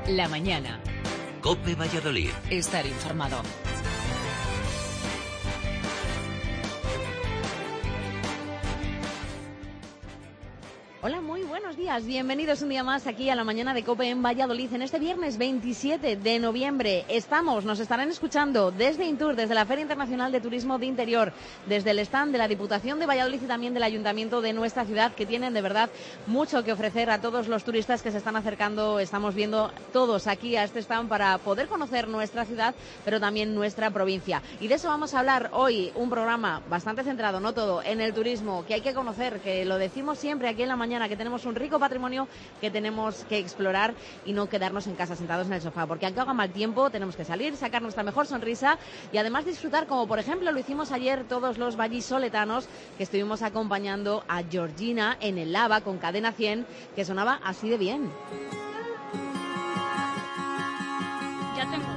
La mañana. COPE Valladolid. Estar informado. Hola, muy buenos días. Bienvenidos un día más aquí a la mañana de COPE en Valladolid. En este viernes 27 de noviembre nos estarán escuchando desde Intur, desde la Feria Internacional de Turismo de Interior, desde el stand de la Diputación de Valladolid y también del Ayuntamiento de nuestra ciudad, que tienen de verdad mucho que ofrecer a todos los turistas que se están acercando. Estamos viendo todos aquí a este stand para poder conocer nuestra ciudad, pero también nuestra provincia. Y de eso vamos a hablar hoy, un programa bastante centrado, no todo, en el turismo, que hay que conocer, que lo decimos siempre aquí en la mañana, que tenemos un rico patrimonio que tenemos que explorar y no quedarnos en casa sentados en el sofá, porque aunque haga mal tiempo tenemos que salir, sacar nuestra mejor sonrisa y además disfrutar, como por ejemplo lo hicimos ayer todos los vallisoletanos, que estuvimos acompañando a Georgina en el Lava con Cadena 100, que sonaba así de bien. Ya tengo.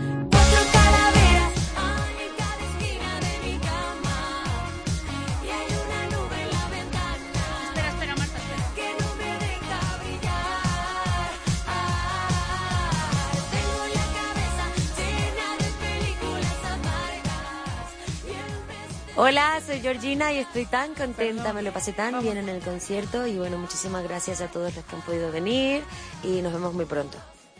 Hola, soy Georgina y estoy tan contenta, me lo pasé tan bien en el concierto y bueno, muchísimas gracias a todos los que han podido venir y nos vemos muy pronto.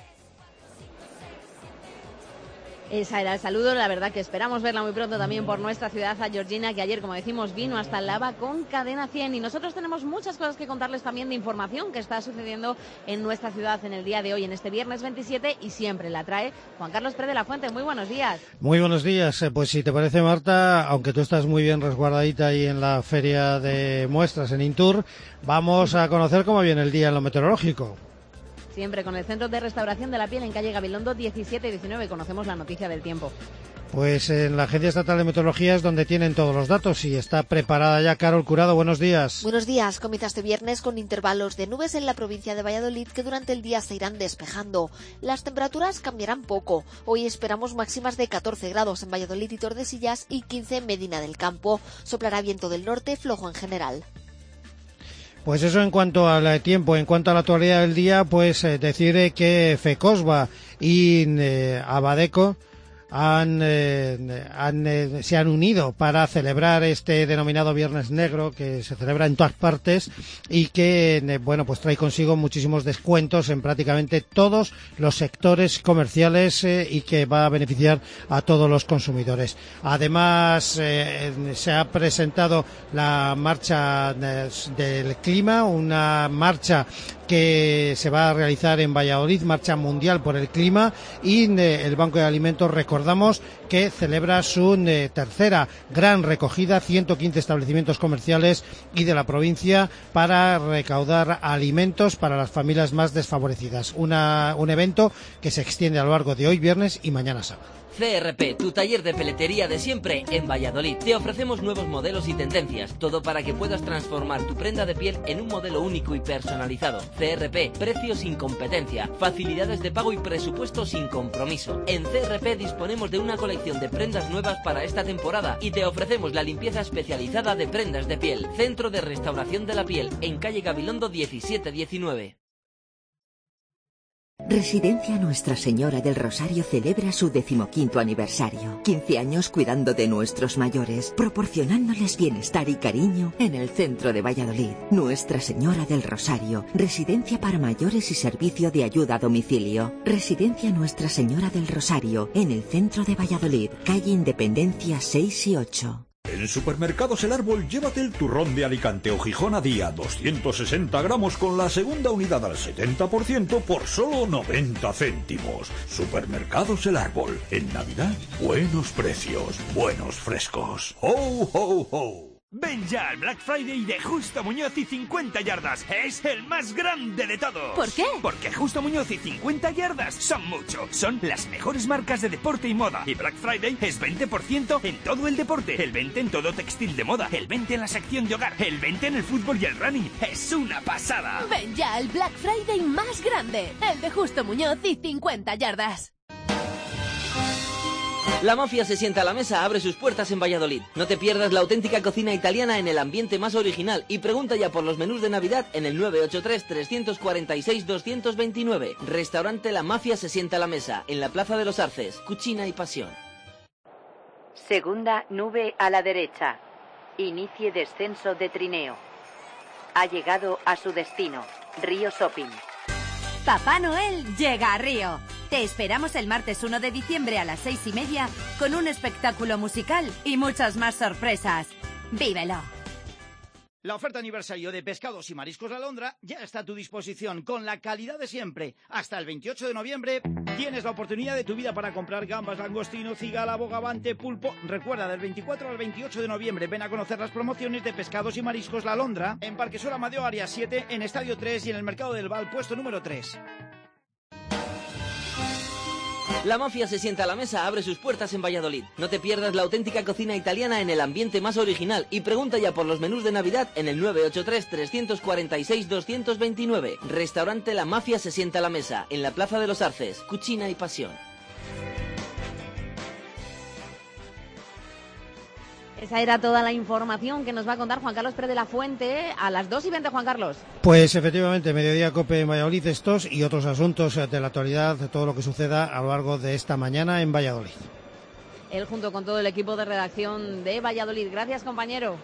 Esa era el saludo, la verdad que esperamos verla muy pronto también por nuestra ciudad, a Georgina, que ayer, como decimos, vino hasta el Lava con Cadena 100 y nosotros tenemos muchas cosas que contarles también de información que está sucediendo en nuestra ciudad en el día de hoy, en este viernes 27, y siempre la trae Juan Carlos Pérez de la Fuente. Muy buenos días. Muy buenos días. Pues si te parece, Marta, aunque tú estás muy bien resguardadita ahí en la feria de muestras en Intur, vamos a conocer cómo viene el día en lo meteorológico. Siempre con el Centro de Restauración de la Piel en calle Gabilondo 17 y 19 conocemos la noticia del tiempo. Pues en la Agencia Estatal de Meteorología es donde tienen todos los datos y está preparada ya Carol Curado. Buenos días. Buenos días. Comienza este viernes con intervalos de nubes en la provincia de Valladolid que durante el día se irán despejando. Las temperaturas cambiarán poco. Hoy esperamos máximas de 14 grados en Valladolid y Tordesillas y 15 en Medina del Campo. Soplará viento del norte flojo en general. Pues eso en cuanto al tiempo. En cuanto a la actualidad del día, pues decir que FECOSBA y Abadeco se han unido para celebrar este denominado Viernes Negro, que se celebra en todas partes y que, bueno, pues trae consigo muchísimos descuentos en prácticamente todos los sectores comerciales y que va a beneficiar a todos los consumidores. Además, se ha presentado la marcha del clima, una marcha que se va a realizar en Valladolid, marcha mundial por el clima, y el Banco de Alimentos, recordamos, que celebra su tercera gran recogida, 115 establecimientos comerciales y de la provincia, para recaudar alimentos para las familias más desfavorecidas. Un evento que se extiende a lo largo de hoy viernes y mañana sábado. CRP, tu taller de peletería de siempre en Valladolid. Te ofrecemos nuevos modelos y tendencias, todo para que puedas transformar tu prenda de piel en un modelo único y personalizado. CRP, precio sin competencia, facilidades de pago y presupuesto sin compromiso. En CRP disponemos de una colección de prendas nuevas para esta temporada y te ofrecemos la limpieza especializada de prendas de piel. Centro de Restauración de la Piel, en calle Gabilondo 17-19. Residencia Nuestra Señora del Rosario celebra su 15º aniversario. 15 años cuidando de nuestros mayores, proporcionándoles bienestar y cariño en el centro de Valladolid. Nuestra Señora del Rosario, residencia para mayores y servicio de ayuda a domicilio. Residencia Nuestra Señora del Rosario, en el centro de Valladolid, calle Independencia 6 y 8. En Supermercados El Árbol, llévate el turrón de Alicante o Gijón a día, 260 gramos con la segunda unidad al 70% por solo 90 céntimos. Supermercados El Árbol. En Navidad, buenos precios, buenos frescos. ¡Ho, ho, ho! Ven ya al Black Friday de Justo Muñoz y 50 yardas. Es el más grande de todos. ¿Por qué? Porque Justo Muñoz y 50 yardas son mucho. Son las mejores marcas de deporte y moda. Y Black Friday es 20% en todo el deporte. El 20% en todo textil de moda. El 20% en la sección de hogar. El 20% en el fútbol y el running. Es una pasada. Ven ya al Black Friday más grande. El de Justo Muñoz y 50 yardas. La Mafia se sienta a la mesa, abre sus puertas en Valladolid. No te pierdas la auténtica cocina italiana en el ambiente más original y pregunta ya por los menús de Navidad en el 983-346-229. Restaurante La Mafia se sienta a la mesa, en la Plaza de los Arces. Cucina y pasión. Segunda nube a la derecha. Inicie descenso de trineo. Ha llegado a su destino, Río Shopping. Papá Noel llega a Río. Te esperamos el martes 1 de diciembre a las 6:30 con un espectáculo musical y muchas más sorpresas. ¡Vívelo! La oferta aniversario de Pescados y Mariscos La Alondra ya está a tu disposición con la calidad de siempre. Hasta el 28 de noviembre tienes la oportunidad de tu vida para comprar gambas, langostino, cigala, bogavante, pulpo. Recuerda, del 24 al 28 de noviembre ven a conocer las promociones de Pescados y Mariscos La Alondra en Parquesol Amadeo Área 7, en Estadio 3 y en el Mercado del Val, puesto número 3. La Mafia se sienta a la mesa, abre sus puertas en Valladolid. No te pierdas la auténtica cocina italiana en el ambiente más original y pregunta ya por los menús de Navidad en el 983-346-229. Restaurante La Mafia se sienta a la mesa, en la Plaza de los Arces. Cucina y pasión. Esa era toda la información que nos va a contar Juan Carlos Pérez de la Fuente a las 2:20, Juan Carlos. Pues efectivamente, Mediodía Cope en Valladolid, estos y otros asuntos de la actualidad, de todo lo que suceda a lo largo de esta mañana en Valladolid. Él junto con todo el equipo de redacción de Valladolid. Gracias, compañero.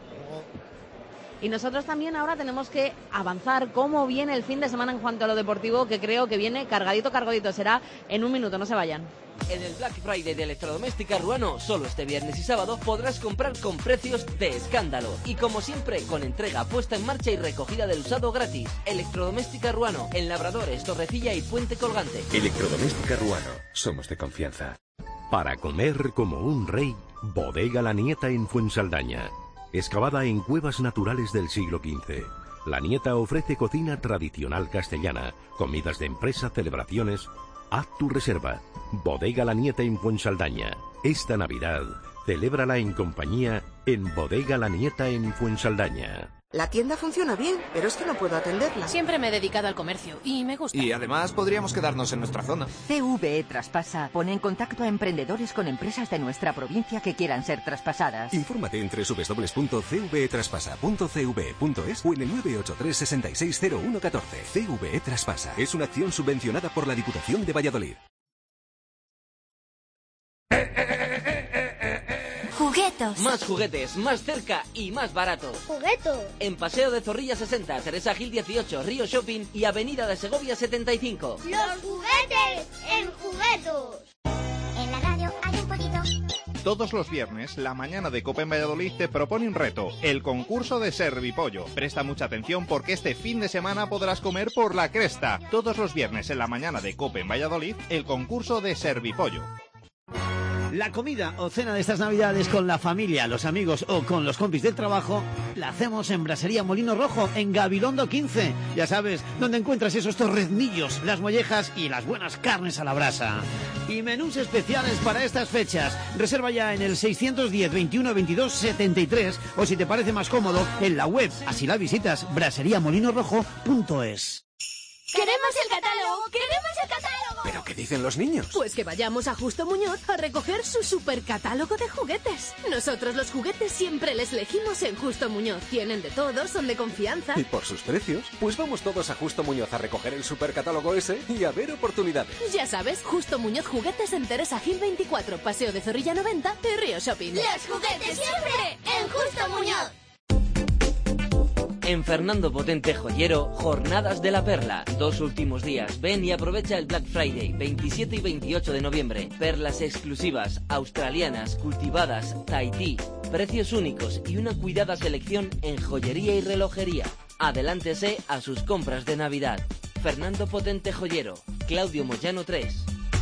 Y nosotros también ahora tenemos que avanzar cómo viene el fin de semana en cuanto a lo deportivo, que creo que viene cargadito. Será en un minuto, no se vayan. En el Black Friday de Electrodoméstica Ruano, solo este viernes y sábado podrás comprar con precios de escándalo. Y como siempre, con entrega, puesta en marcha y recogida del usado gratis. Electrodoméstica Ruano, en Labradores, Torrecilla y Puente Colgante. Electrodoméstica Ruano, somos de confianza. Para comer como un rey, Bodega La Nieta en Fuensaldaña. Excavada en cuevas naturales del siglo XV. La Nieta ofrece cocina tradicional castellana, comidas de empresa, celebraciones. Haz tu reserva. Bodega La Nieta en Fuensaldaña. Esta Navidad, celébrala en compañía en Bodega La Nieta en Fuensaldaña. La tienda funciona bien, pero es que no puedo atenderla. Siempre me he dedicado al comercio y me gusta. Y además podríamos quedarnos en nuestra zona. CVE Traspasa pone en contacto a emprendedores con empresas de nuestra provincia que quieran ser traspasadas. Infórmate en www.cvetraspasa.cve.es o en el 983 660114. CVE Traspasa es una acción subvencionada por la Diputación de Valladolid. Juguetos. Más juguetes, más cerca y más barato. Juguetos. En Paseo de Zorrilla 60, Teresa Gil 18, Río Shopping y Avenida de Segovia 75. ¡Los juguetes en Juguetos! En la radio hay un poquito. Todos los viernes, la mañana de Copa en Valladolid te propone un reto, el concurso de Servipollo. Presta mucha atención porque este fin de semana podrás comer por la cresta. Todos los viernes en la mañana de Copa en Valladolid, el concurso de Servipollo. La comida o cena de estas navidades con la familia, los amigos o con los compis del trabajo la hacemos en Brasería Molino Rojo, en Gabilondo 15. Ya sabes, donde encuentras esos torreznillos, las mollejas y las buenas carnes a la brasa. Y menús especiales para estas fechas. Reserva ya en el 610 21 22 73 o si te parece más cómodo, en la web. Así la visitas, braseriamolinorrojo.es. ¡Queremos el catálogo! ¡Queremos el catálogo! ¿Pero qué dicen los niños? Pues que vayamos a Justo Muñoz a recoger su supercatálogo de juguetes. Nosotros los juguetes siempre les elegimos en Justo Muñoz. Tienen de todo, son de confianza. ¿Y por sus precios? Pues vamos todos a Justo Muñoz a recoger el supercatálogo ese y a ver oportunidades. Ya sabes, Justo Muñoz Juguetes en Teresa Gil 24, Paseo de Zorrilla 90 y Río Shopping. ¡Los juguetes siempre en Justo Muñoz! En Fernando Potente Joyero, Jornadas de la Perla. 2 últimos días. Ven y aprovecha el Black Friday, 27 y 28 de noviembre. Perlas exclusivas, australianas, cultivadas, Tahití. Precios únicos y una cuidada selección en joyería y relojería. Adelántese a sus compras de Navidad. Fernando Potente Joyero, Claudio Moyano 3.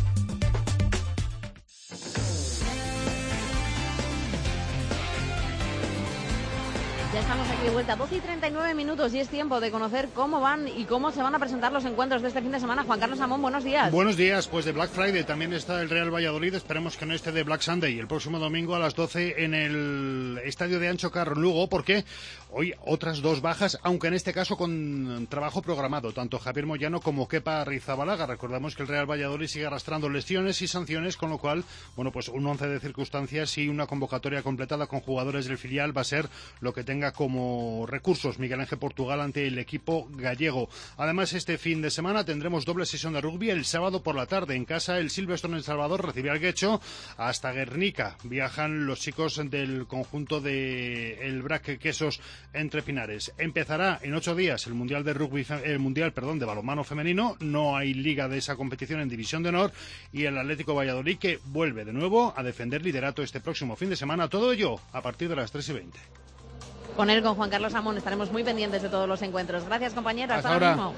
Ya estamos aquí de vuelta, 12 y 39 minutos y es tiempo de conocer cómo van y cómo se van a presentar los encuentros de este fin de semana. Juan Carlos Amón, buenos días. Buenos días, pues de Black Friday también está el Real Valladolid, esperemos que no esté de Black Sunday, el próximo domingo a las 12 en el Estadio de Ancho Carro en Lugo, porque Hoy otras 2 bajas, aunque en este caso con trabajo programado, tanto Javier Moyano como Kepa Arrizabalaga. Recordamos que el Real Valladolid sigue arrastrando lesiones y sanciones, con lo cual, bueno, pues un 11 de circunstancias y una convocatoria completada con jugadores del filial va a ser lo que tenga como recursos Miguel Ángel Portugal ante el equipo gallego. Además, este fin de semana tendremos doble sesión de rugby. El sábado por la tarde en casa el Silverstone El Salvador recibe al Guecho. Hasta Guernica viajan los chicos del conjunto de el Brac Quesos entre Pinares. Empezará en 8 días el Mundial de de balonmano femenino. No hay liga de esa competición en División de Honor, y el Atlético Valladolid que vuelve de nuevo a defender liderato este próximo fin de semana. Todo ello a partir de las 3:20. Con él, con Juan Carlos Amón, estaremos muy pendientes de todos los encuentros. Gracias, compañero. Hasta ahora mismo.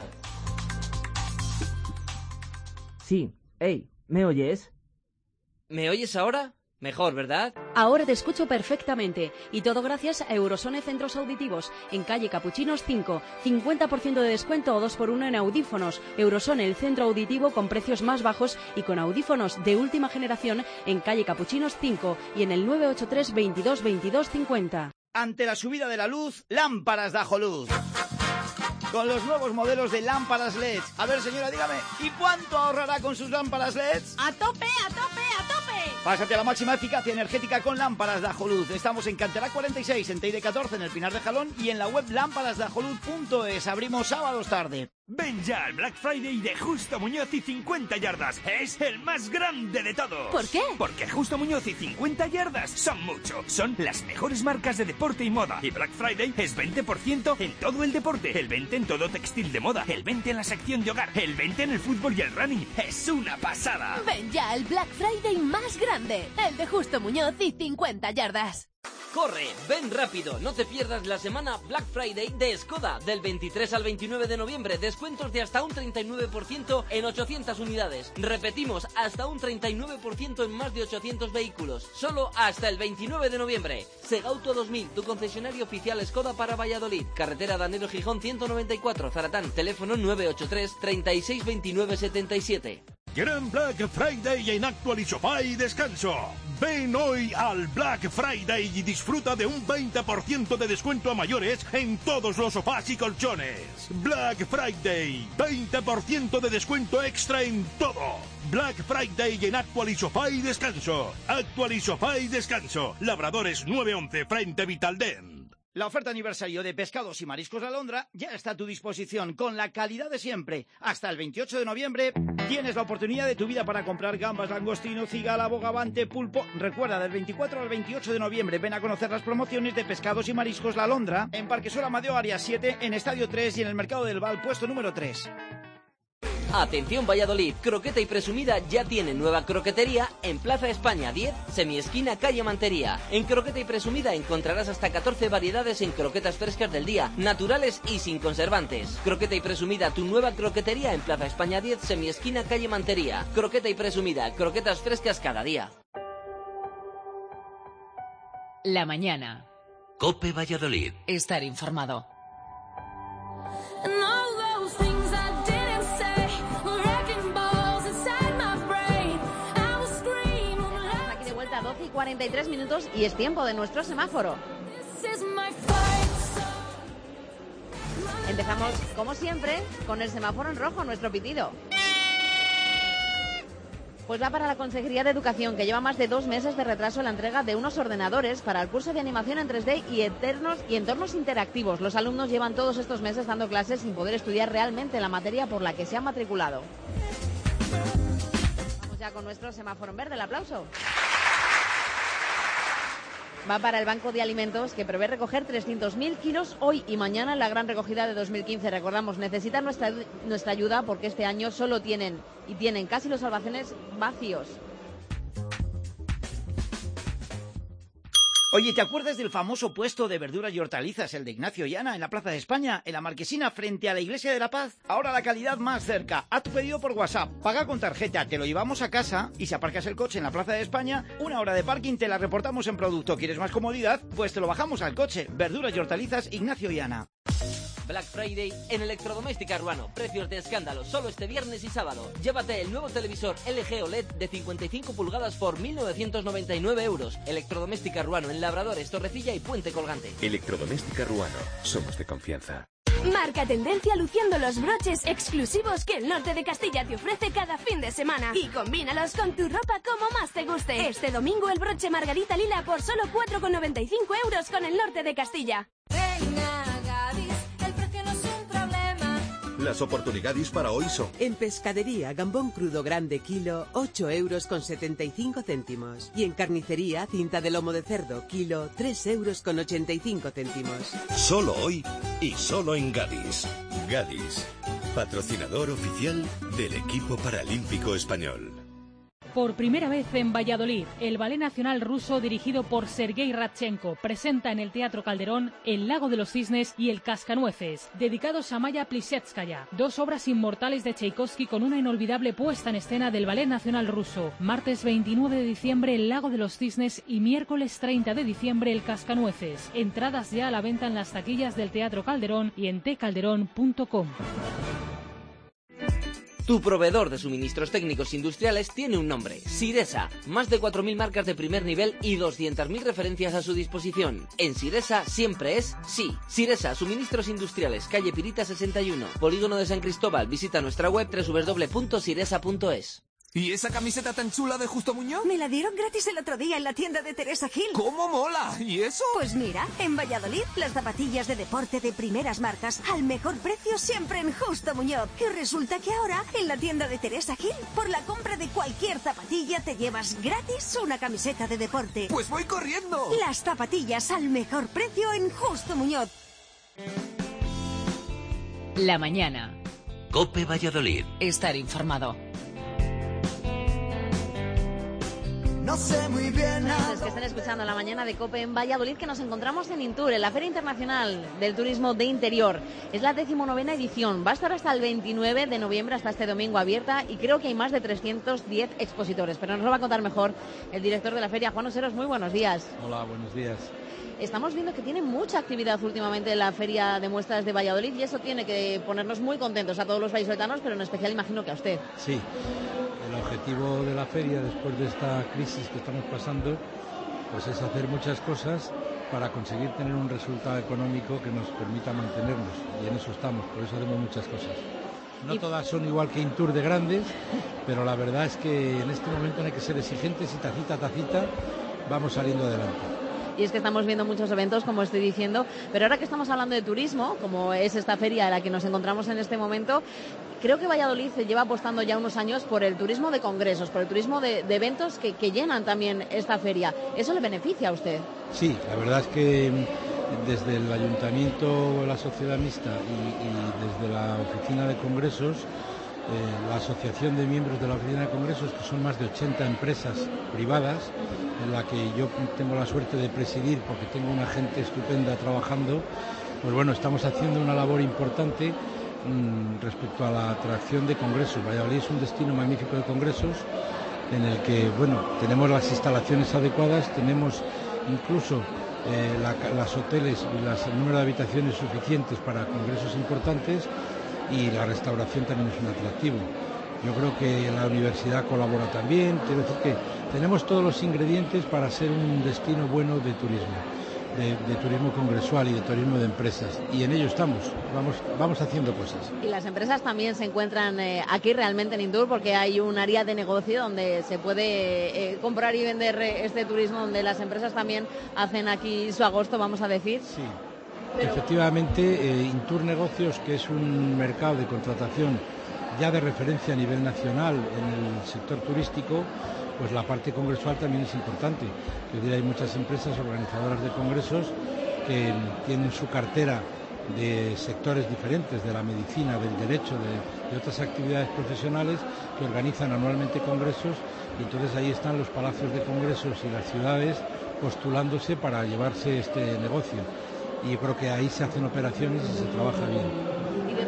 Sí. Hey, ¿me oyes? ¿Me oyes ahora? Mejor, ¿verdad? Ahora te escucho perfectamente. Y todo gracias a Eurosone Centros Auditivos. En calle Capuchinos 5. 50% de descuento o 2x1 en audífonos. Eurosone, el centro auditivo con precios más bajos y con audífonos de última generación en calle Capuchinos 5 y en el 983 22 22 50. Ante la subida de la luz, lámparas Dajoluz. Con los nuevos modelos de lámparas LED. A ver, señora, dígame, ¿y cuánto ahorrará con sus lámparas LED? ¡A tope, a tope, a tope! Pásate a la máxima eficacia energética con lámparas Dajoluz. Estamos en Cantera 46, en Teide 14, en el Pinar de Jalón, y en la web lámparasdajoluz.es. Abrimos sábados tarde. Ven ya al Black Friday de Justo Muñoz y 50 yardas. Es el más grande de todos. ¿Por qué? Porque Justo Muñoz y 50 yardas son mucho. Son las mejores marcas de deporte y moda. Y Black Friday es 20% en todo el deporte. El 20% en todo textil de moda. El 20% en la sección de hogar. El 20% en el fútbol y el running. Es una pasada. Ven ya al Black Friday más grande. El de Justo Muñoz y 50 yardas. Corre, ven rápido, no te pierdas la semana Black Friday de Skoda. Del 23 al 29 de noviembre, descuentos de hasta un 39% en 800 unidades. Repetimos, hasta un 39% en más de 800 vehículos. Solo hasta el 29 de noviembre. Segauto 2000, tu concesionario oficial Skoda para Valladolid. Carretera Danero Gijón 194, Zaratán. Teléfono 983 36 29 77. Gran Black Friday en Actualisofá y Descanso. Ven hoy al Black Friday y disfruta de un 20% de descuento a mayores en todos los sofás y colchones. Black Friday, 20% de descuento extra en todo. Black Friday en Actualisofá y Descanso. Actualisofá y Descanso. Labradores 911 frente Vitaldent. La oferta aniversario de Pescados y Mariscos La Alondra ya está a tu disposición con la calidad de siempre. Hasta el 28 de noviembre tienes la oportunidad de tu vida para comprar gambas, langostino, cigala, bogavante, pulpo. Recuerda, del 24 al 28 de noviembre ven a conocer las promociones de Pescados y Mariscos La Alondra en Parquesol Amadeo Área 7, en Estadio 3 y en el Mercado del Val, puesto número 3. Atención Valladolid, Croqueta y Presumida ya tiene nueva croquetería en Plaza España 10, semiesquina calle Mantería. En Croqueta y Presumida encontrarás hasta 14 variedades en croquetas frescas del día, naturales y sin conservantes. Croqueta y Presumida, tu nueva croquetería en Plaza España 10, semiesquina calle Mantería. Croqueta y Presumida, croquetas frescas cada día. La mañana. COPE Valladolid. Estar informado. Aquí de vuelta, 12 y 43 minutos y es tiempo de nuestro semáforo. Empezamos, como siempre, con el semáforo en rojo, nuestro pitido. Pues va para la Consejería de Educación, que lleva más de 2 meses de retraso en la entrega de unos ordenadores para el curso de animación en 3D y entornos interactivos. Los alumnos llevan todos estos meses dando clases sin poder estudiar realmente la materia por la que se han matriculado. Vamos ya con nuestro semáforo en verde. El aplauso. Va para el Banco de Alimentos, que prevé recoger 300.000 kilos hoy y mañana en la gran recogida de 2015. Recordamos, necesitan nuestra ayuda porque este año solo tienen casi los almacenes vacíos. Oye, ¿te acuerdas del famoso puesto de verduras y hortalizas, el de Ignacio y Ana, en la Plaza de España, en la Marquesina, frente a la Iglesia de la Paz? Ahora la calidad más cerca. Haz tu pedido por WhatsApp, paga con tarjeta, te lo llevamos a casa y si aparcas el coche en la Plaza de España, 1 hora de parking te la reportamos en producto. ¿Quieres más comodidad? Pues te lo bajamos al coche. Verduras y hortalizas, Ignacio y Ana. Black Friday en Electrodoméstica Ruano. Precios de escándalo solo este viernes y sábado. Llévate el nuevo televisor LG OLED de 55 pulgadas por 1.999 euros. Electrodoméstica Ruano en Labradores, Torrecilla y Puente Colgante. Electrodoméstica Ruano. Somos de confianza. Marca tendencia luciendo los broches exclusivos que el Norte de Castilla te ofrece cada fin de semana. Y combínalos con tu ropa como más te guste. Este domingo el broche Margarita Lila por solo 4,95 euros con el Norte de Castilla. Venga, Gadis, el precio no es un problema. Las oportunidades para hoy son: en pescadería, gambón crudo grande kilo, 8 euros con 75 céntimos. Y en carnicería, cinta de lomo de cerdo kilo, 3 euros con 85 céntimos. Solo hoy y solo en Gadis. Gadis, patrocinador oficial del equipo paralímpico español. Por primera vez en Valladolid, el Ballet Nacional Ruso, dirigido por Sergei Radchenko, presenta en el Teatro Calderón El Lago de los Cisnes y El Cascanueces, dedicados a Maya Plisetskaya, dos obras inmortales de Tchaikovsky con una inolvidable puesta en escena del Ballet Nacional Ruso. Martes 29 de diciembre, El Lago de los Cisnes, y miércoles 30 de diciembre, El Cascanueces. Entradas ya a la venta en las taquillas del Teatro Calderón y en tcalderón.com. Tu proveedor de suministros técnicos industriales tiene un nombre: Siresa. Más de 4.000 marcas de primer nivel y 200.000 referencias a su disposición. En Siresa siempre es sí. Siresa, suministros industriales, calle Pirita 61, Polígono de San Cristóbal. Visita nuestra web www.siresa.es. ¿Y esa camiseta tan chula de Justo Muñoz? Me la dieron gratis el otro día en la tienda de Teresa Gil. ¡Cómo mola! ¿Y eso? Pues mira, en Valladolid, las zapatillas de deporte de primeras marcas al mejor precio siempre en Justo Muñoz. Y resulta que ahora, en la tienda de Teresa Gil, por la compra de cualquier zapatilla te llevas gratis una camiseta de deporte. ¡Pues voy corriendo! Las zapatillas al mejor precio en Justo Muñoz. La mañana. COPE Valladolid. Estar informado. No sé muy bien nada. Que estén escuchando la mañana de COPE en Valladolid, que nos encontramos en Intur, en la Feria Internacional del Turismo de Interior. Es la 19ª edición. Va a estar hasta el 29 de noviembre, hasta este domingo abierta, y creo que hay más de 310 expositores. Pero nos lo va a contar mejor el director de la feria, Juan Oseros. Muy buenos días. Hola, buenos días. Estamos viendo que tiene mucha actividad últimamente la Feria de Muestras de Valladolid, y eso tiene que ponernos muy contentos a todos los vallisoletanos, pero en especial imagino que a usted. Sí. El objetivo de la feria, después de esta crisis que estamos pasando, pues es hacer muchas cosas para conseguir tener un resultado económico que nos permita mantenernos, y en eso estamos, por eso hacemos muchas cosas. No todas son igual que Intur de grandes, pero la verdad es que en este momento hay que ser exigentes y tacita a tacita vamos saliendo adelante. Y es que estamos viendo muchos eventos, como estoy diciendo, pero ahora que estamos hablando de turismo, como es esta feria en la que nos encontramos en este momento, creo que Valladolid se lleva apostando ya unos años por el turismo de congresos, por el turismo de eventos que llenan también esta feria. ¿Eso le beneficia a usted? Sí, la verdad es que desde el Ayuntamiento, la Sociedad Mixta y desde la Oficina de Congresos, la Asociación de Miembros de la Oficina de Congresos, que son más de 80 empresas privadas, en la que yo tengo la suerte de presidir porque tengo una gente estupenda trabajando, pues bueno, estamos haciendo una labor importante respecto a la atracción de congresos. Valladolid es un destino magnífico de congresos en el que, bueno, tenemos las instalaciones adecuadas, tenemos incluso los hoteles y el número de habitaciones suficientes para congresos importantes, y la restauración también es un atractivo. Yo creo que la universidad colabora también, quiero decir que tenemos todos los ingredientes para ser un destino bueno de turismo, de turismo congresual y de turismo de empresas, y en ello estamos, vamos haciendo cosas. Y las empresas también se encuentran aquí realmente en Intur, porque hay un área de negocio donde se puede comprar y vender este turismo, donde las empresas también hacen aquí su agosto, vamos a decir. Sí. Efectivamente, Intur Negocios, que es un mercado de contratación ya de referencia a nivel nacional en el sector turístico, pues la parte congresual también es importante. Es decir, hay muchas empresas organizadoras de congresos que tienen su cartera de sectores diferentes, de la medicina, del derecho, de otras actividades profesionales, que organizan anualmente congresos, y entonces ahí están los palacios de congresos y las ciudades postulándose para llevarse este negocio. Y yo creo que ahí se hacen operaciones y se trabaja bien. Y de todos estos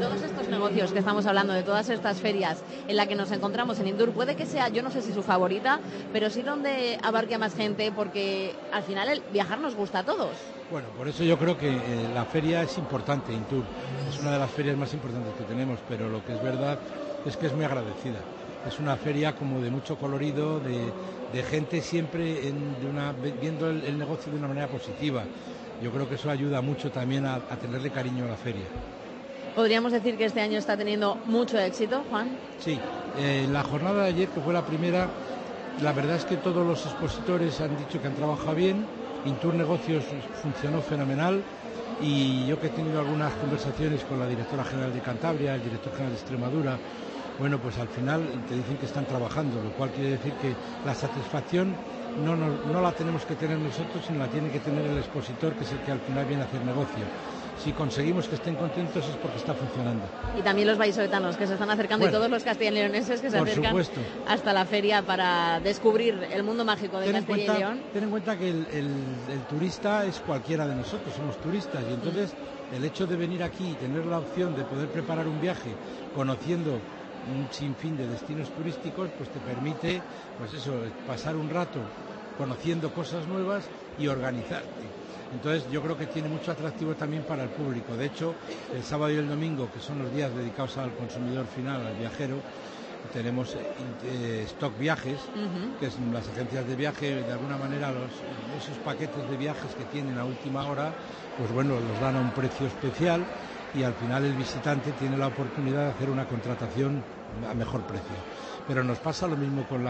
estos negocios que estamos hablando, de todas estas ferias en la que nos encontramos en Intur, puede que sea, yo no sé si su favorita, pero sí donde abarque a más gente, porque al final el viajar nos gusta a todos. Bueno, por eso yo creo que la feria es importante, Intur. Es una de las ferias más importantes que tenemos, pero lo que es verdad es que es muy agradecida. Es una feria como de mucho colorido, de gente siempre viendo el negocio de una manera positiva. Yo creo que eso ayuda mucho también a tenerle cariño a la feria. ¿Podríamos decir que este año está teniendo mucho éxito, Juan? Sí, la jornada de ayer, que fue la primera, la verdad es que todos los expositores han dicho que han trabajado bien. Intur Negocios funcionó fenomenal y yo que he tenido algunas conversaciones con la directora general de Cantabria, el director general de Extremadura, bueno, pues al final te dicen que están trabajando, lo cual quiere decir que la satisfacción no la tenemos que tener nosotros, sino la tiene que tener el expositor, que es el que al final viene a hacer negocio. Si conseguimos que estén contentos es porque está funcionando. Y también los vallisoletanos que se están acercando, bueno, y todos los castellanoleoneses que se acercan, supuesto, hasta la feria para descubrir el mundo mágico de Castilla y León. Ten en cuenta que el turista es cualquiera de nosotros, somos turistas, y entonces el hecho de venir aquí y tener la opción de poder preparar un viaje conociendo un sinfín de destinos turísticos, pues te permite, pues eso, pasar un rato conociendo cosas nuevas y organizarte. Entonces yo creo que tiene mucho atractivo también para el público. De hecho, el sábado y el domingo, que son los días dedicados al consumidor final, al viajero, tenemos Stock Viajes, que son las agencias de viaje, de alguna manera esos paquetes de viajes que tienen a última hora, pues bueno, los dan a un precio especial y al final el visitante tiene la oportunidad de hacer una contratación a mejor precio. Pero nos pasa lo mismo con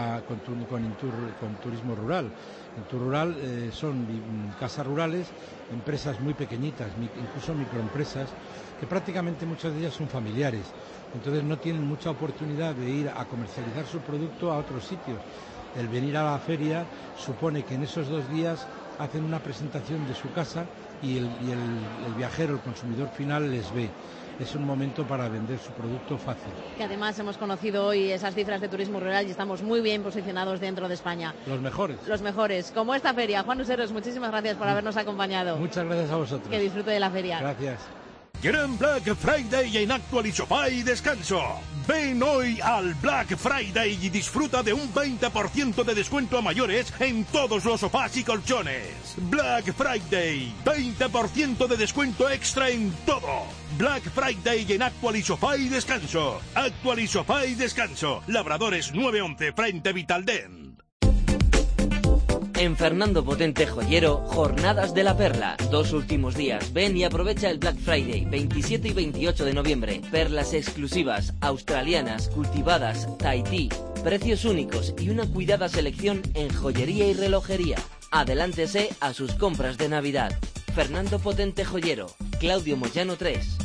turismo rural. En Intur Rural son casas rurales, empresas muy pequeñitas, incluso microempresas, que prácticamente muchas de ellas son familiares. Entonces no tienen mucha oportunidad de ir a comercializar su producto a otros sitios. El venir a la feria supone que en esos 2 días hacen una presentación de su casa y el viajero, el consumidor final, les ve. Es un momento para vender su producto fácil. Que además hemos conocido hoy esas cifras de turismo rural y estamos muy bien posicionados dentro de España. Los mejores. Los mejores. Como esta feria. Juan Useros, muchísimas gracias por habernos acompañado. Muchas gracias a vosotros. Que disfrute de la feria. Gracias. Gran Black Friday en Actual y Sofá y Descanso. Ven hoy al Black Friday y disfruta de un 20% de descuento a mayores en todos los sofás y colchones. Black Friday, 20% de descuento extra en todo. Black Friday en Actual y Sofá y Descanso. Actual y Sofá y Descanso. Labradores 911 frente Vitaldent. En Fernando Potente Joyero, Jornadas de la Perla. 2 últimos días. Ven y aprovecha el Black Friday, 27 y 28 de noviembre. Perlas exclusivas, australianas, cultivadas, Tahití. Precios únicos y una cuidada selección en joyería y relojería. Adelántese a sus compras de Navidad. Fernando Potente Joyero, Claudio Moyano 3.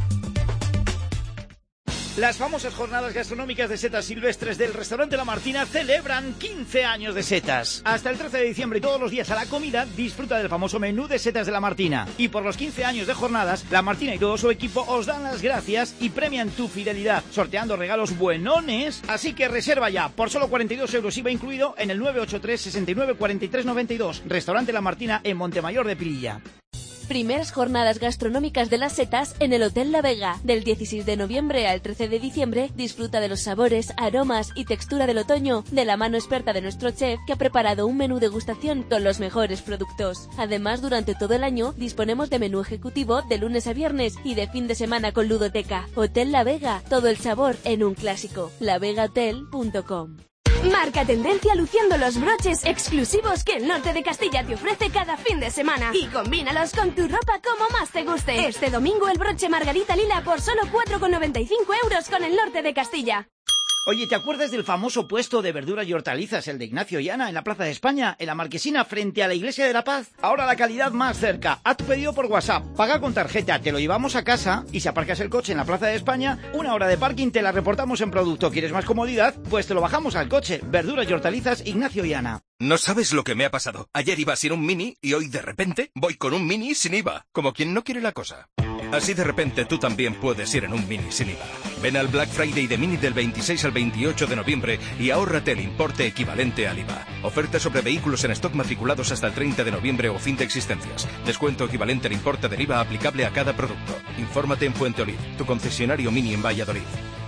Las famosas jornadas gastronómicas de setas silvestres del restaurante La Martina celebran 15 años de setas. Hasta el 13 de diciembre y todos los días a la comida disfruta del famoso menú de setas de La Martina. Y por los 15 años de jornadas, La Martina y todo su equipo os dan las gracias y premian tu fidelidad, sorteando regalos buenones. Así que reserva ya, por solo 42 euros IVA incluido, en el 983 69 43 92. Restaurante La Martina en Montemayor de Pililla. Primeras jornadas gastronómicas de las setas en el Hotel La Vega. Del 16 de noviembre al 13 de diciembre, disfruta de los sabores, aromas y textura del otoño de la mano experta de nuestro chef, que ha preparado un menú degustación con los mejores productos. Además, durante todo el año disponemos de menú ejecutivo de lunes a viernes y de fin de semana con ludoteca. Hotel La Vega, todo el sabor en un clásico. lavegahotel.com. Marca tendencia luciendo los broches exclusivos que el norte de Castilla te ofrece cada fin de semana. Y combínalos con tu ropa como más te guste. Este domingo el broche Margarita Lila por solo 4,95 euros con el norte de Castilla. Oye, ¿te acuerdas del famoso puesto de verduras y hortalizas, el de Ignacio y Ana, en la Plaza de España, en la Marquesina, frente a la Iglesia de la Paz? Ahora la calidad más cerca. Haz tu pedido por WhatsApp, paga con tarjeta, te lo llevamos a casa y si aparcas el coche en la Plaza de España, 1 hora de parking te la reportamos en producto. ¿Quieres más comodidad? Pues te lo bajamos al coche. Verduras y hortalizas, Ignacio y Ana. No sabes lo que me ha pasado. Ayer iba sin un Mini y hoy de repente voy con un Mini sin IVA. Como quien no quiere la cosa. Así de repente tú también puedes ir en un Mini sin IVA. Ven al Black Friday de Mini del 26 al 28 de noviembre y ahórrate el importe equivalente al IVA. Oferta sobre vehículos en stock matriculados hasta el 30 de noviembre o fin de existencias. Descuento equivalente al importe del IVA aplicable a cada producto. Infórmate en Fuenteolid, tu concesionario Mini en Valladolid.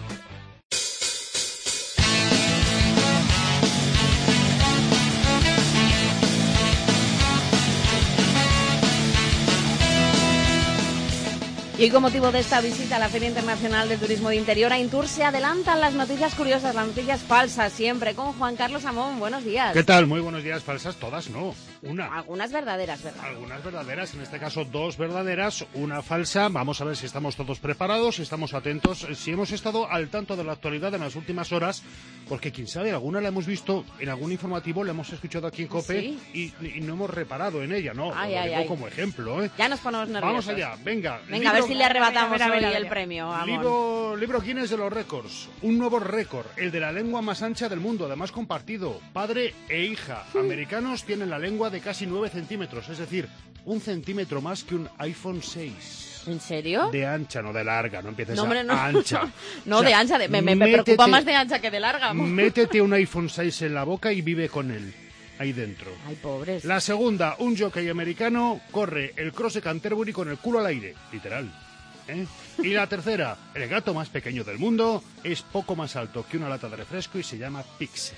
Y con motivo de esta visita a la Feria Internacional de Turismo de Interior, a Intur se adelantan las noticias curiosas, las noticias falsas, siempre con Juan Carlos Amón. Buenos días. ¿Qué tal? Muy buenos días. Falsas todas, no. Una. Algunas verdaderas, ¿verdad? Algunas verdaderas, en este caso 2 verdaderas, una falsa. Vamos a ver si estamos todos preparados, si estamos atentos, si hemos estado al tanto de la actualidad en las últimas horas, porque quién sabe, alguna la hemos visto en algún informativo, la hemos escuchado aquí en COPE, ¿sí? y no hemos reparado en ella, ¿no? Lo digo como ejemplo, ¿eh? Ya nos ponemos nerviosos. Vamos allá, venga. Venga, a ver si le arrebatamos hoy el premio. Libro Guinness de los récords. Un nuevo récord, el de la lengua más ancha del mundo, además compartido. Padre e hija americanos tienen la lengua de casi 9 centímetros, es decir, 1 centímetro más que un iPhone 6. ¿En serio? De ancha, no de larga, no empieces ancha. No, o sea, de ancha, me preocupa más de ancha que de larga. Métete un iPhone 6 en la boca y vive con él. Ahí dentro. Ay, pobres. La segunda, un jockey americano corre el Cross de Canterbury con el culo al aire, literal. Y la tercera, el gato más pequeño del mundo es poco más alto que una lata de refresco y se llama Pixel.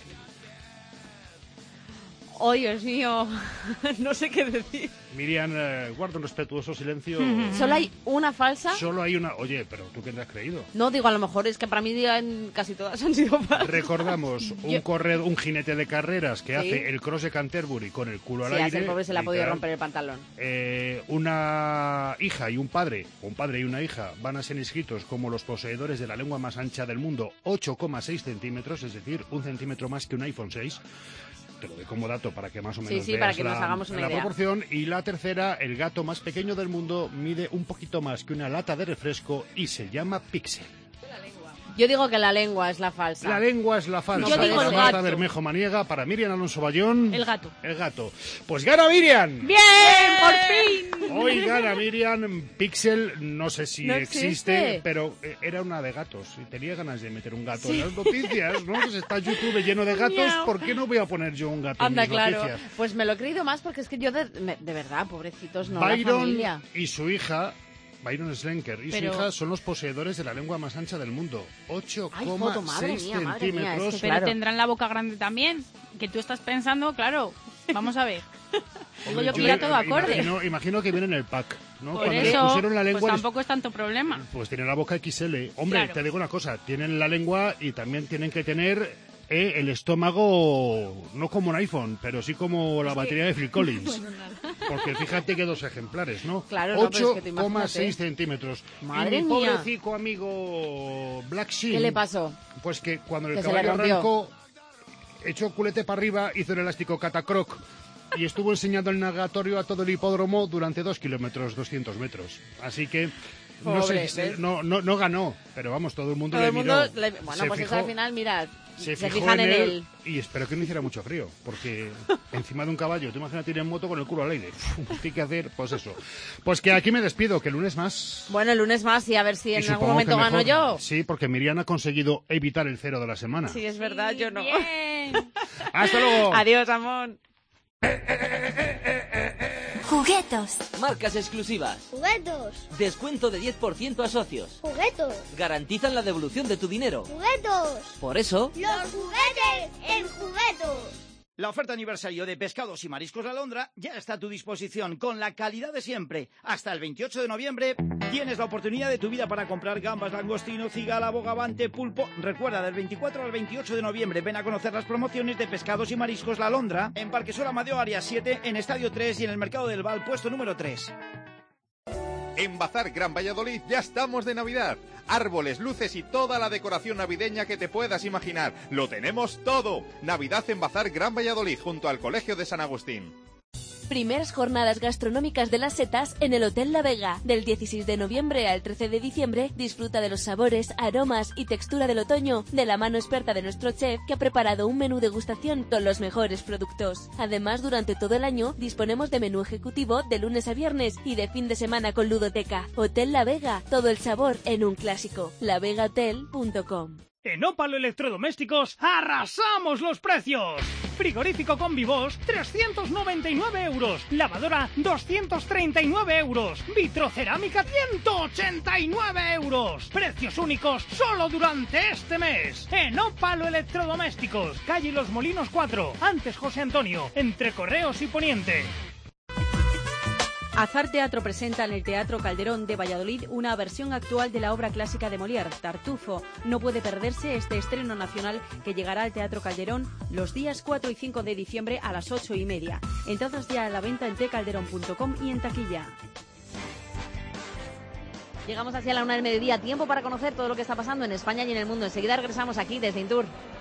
¡Oh, Dios mío! No sé qué decir. Miriam, guarda un respetuoso silencio. ¿Solo hay una falsa? Solo hay una. Oye, pero ¿tú qué te has creído? No, digo, a lo mejor es que para mí casi todas han sido falsas. Recordamos, un jinete de carreras que hace el Cross de Canterbury con el culo al aire. Sí, a ese pobre se le ha podido romper el pantalón. Una hija y un padre y una hija van a ser inscritos como los poseedores de la lengua más ancha del mundo, 8,6 centímetros, es decir, 1 centímetro más que un iPhone 6. Te lo doy como dato para que más o menos veas para que nos hagamos una idea. Proporción. Y la tercera, el gato más pequeño del mundo, mide un poquito más que una lata de refresco y se llama Pixel. Yo digo que la lengua es la falsa. La lengua es la falsa. Yo digo para el Marta gato. Bermejo Maniega, para Miriam Alonso Bayón. El gato. El gato. Pues gana Miriam. ¡Bien! ¡Por fin! Hoy gana Miriam. Pixel, no sé si no existe, pero era una de gatos. Y tenía ganas de meter un gato en las noticias, ¿no? Pues está YouTube lleno de gatos. ¿Por qué no voy a poner yo un gato en mis noticias? Pues me lo he creído más porque es que yo de verdad, pobrecitos, no, Byron la familia. Y su hija... Byron Slenker y su hija son los poseedores de la lengua más ancha del mundo. 8,6 centímetros. Pero tendrán la boca grande también. Que tú estás pensando, claro, vamos a ver. Digo yo que irá todo acorde. Imagino que viene en el pack, ¿no? Por Cuando eso, le pusieron la lengua, pues tampoco es tanto problema. Pues tienen la boca XL. Hombre, claro. Te digo una cosa, tienen la lengua y también tienen que tener... el estómago, no como un iPhone, pero sí como la batería de Phil Collins. Porque fíjate que 2 ejemplares, ¿no? Claro, 8,6 centímetros. Madre y mi mía. pobrecito amigo Black Sheep. ¿Qué le pasó? Pues que cuando el Que caballo arrancó, echó culete para arriba, hizo el elástico catacroc y estuvo enseñando el navegatorio a todo el hipódromo durante 2 kilómetros, 200 metros. Así que... Pobre, no ganó, pero vamos, todo el mundo le miró. Bueno, pues eso al final, mira, se fijan en él. Y espero que no hiciera mucho frío, porque encima de un caballo, tú imagínate ir en moto con el culo al aire. ¿Qué hay que hacer? Pues eso. Pues que aquí me despido, que el lunes más... Bueno, el lunes más y a ver si en algún momento gano yo. Sí, porque Miriam ha conseguido evitar el 0 de la semana. Sí, es verdad, yo no. Bien. ¡Hasta luego! Adiós, Amón. Juguetos. Marcas exclusivas. Juguetos. Descuento de 10% a socios. Juguetos. Garantizan la devolución de tu dinero. Juguetos. Por eso... ¡Los juguetes en Juguetos! La oferta aniversario de Pescados y Mariscos La Alondra ya está a tu disposición con la calidad de siempre. Hasta el 28 de noviembre tienes la oportunidad de tu vida para comprar gambas, langostino, cigala, bogavante, pulpo. Recuerda, del 24 al 28 de noviembre ven a conocer las promociones de Pescados y Mariscos La Alondra en Parque Sol Amadeo Área 7, en Estadio 3 y en el Mercado del Val, puesto número 3. En Bazar Gran Valladolid ya estamos de Navidad. Árboles, luces y toda la decoración navideña que te puedas imaginar. Lo tenemos todo. Navidad en Bazar Gran Valladolid, junto al Colegio de San Agustín. Primeras jornadas gastronómicas de las setas en el Hotel La Vega. Del 16 de noviembre al 13 de diciembre, disfruta de los sabores, aromas y textura del otoño de la mano experta de nuestro chef, que ha preparado un menú degustación con los mejores productos. Además, durante todo el año disponemos de menú ejecutivo de lunes a viernes y de fin de semana con ludoteca. Hotel La Vega, todo el sabor en un clásico. lavegahotel.com. En Ópalo Electrodomésticos arrasamos los precios. Frigorífico Convivos, 399 euros. Lavadora, 239 euros. Vitrocerámica, 189 euros. Precios únicos solo durante este mes. En Ópalo Electrodomésticos, calle Los Molinos 4, antes José Antonio, entre Correos y Poniente. Azar Teatro presenta en el Teatro Calderón de Valladolid una versión actual de la obra clásica de Molière, Tartufo. No puede perderse este estreno nacional que llegará al Teatro Calderón los días 4 y 5 de diciembre a las 8:30. Entradas ya a la venta en tcalderón.com y en taquilla. Llegamos hacia la 1 del mediodía, tiempo para conocer todo lo que está pasando en España y en el mundo. Enseguida regresamos aquí desde Intur.